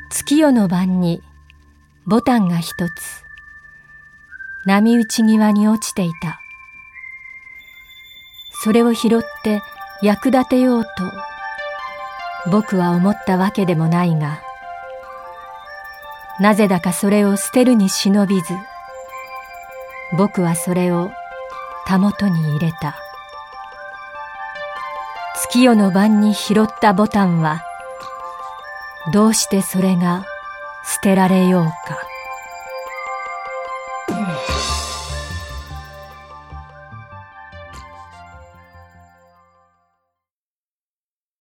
月夜の晩にボタンが一つ波打ち際に落ちていた。それを拾って役立てようと僕は思ったわけでもないが、なぜだかそれを捨てるに忍びず、僕はそれをたもとに入れた。月夜の晩に拾ったボタンは、どうしてそれが捨てられようか。